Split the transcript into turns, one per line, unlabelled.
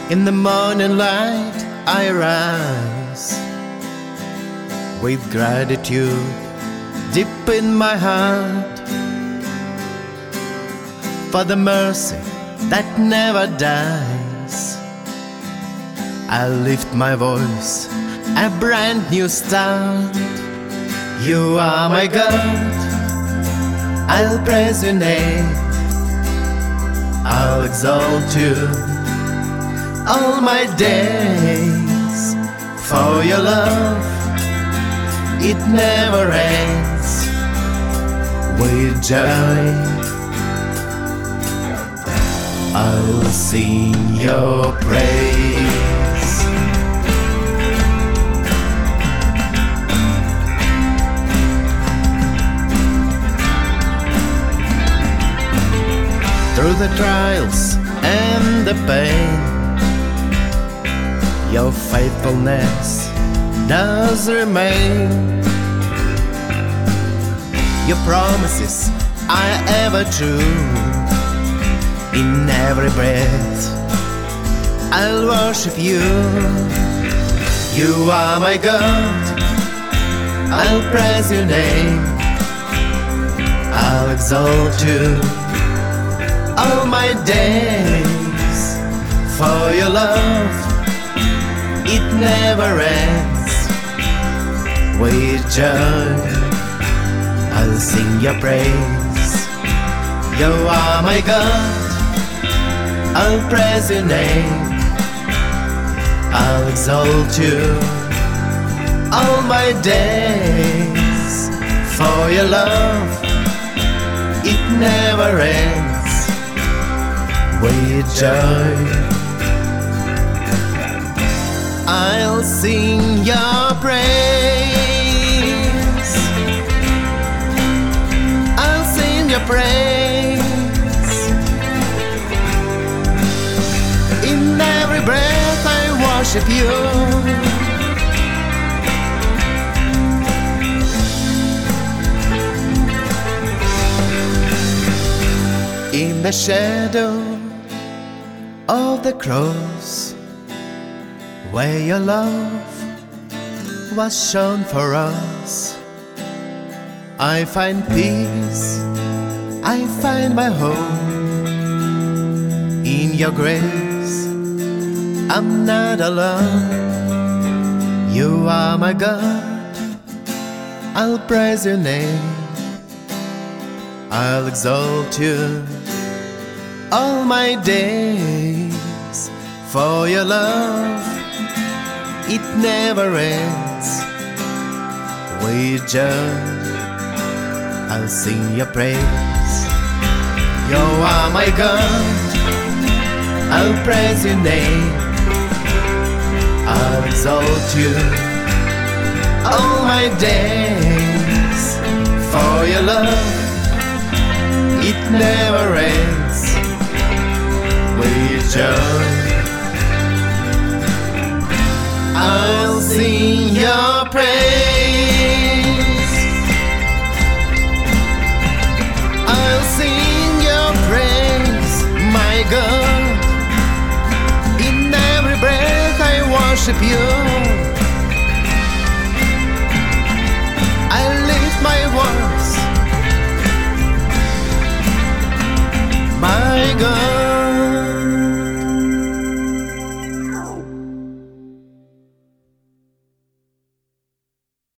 In the morning light I rise with gratitude deep in my heart for the mercy that never dies. I lift my voice, a brand new start. You are my God, I'll praise your name, I'll exalt you all my days. For your love, it never ends. With joy, I'll sing your praise. Through the trials and the pain, your faithfulness does remain. Your promises are ever true. In every breath I'll worship you. You are my God, I'll praise your name, I'll exalt you all my days. For your love, it never ends. With joy, I'll sing your praise. You are my God, I'll praise your name, I'll exalt you all my days. For your love, it never ends. With joy, I'll sing your praise. I'll sing your praise. In every breath I worship you. In the shadow of the cross, where your love was shown for us, I find peace, I find my home. In your grace, I'm not alone. You are my God, I'll praise your name, I'll exalt you all my days. For your love, it never ends. With joy, I'll sing your praise. You are my God, I'll praise your name, I'll exalt you all my days. For your love, it never ends. With joy, I'll sing your praise. I'll sing your praise, my God. In every breath I worship you. I lift my voice, my God.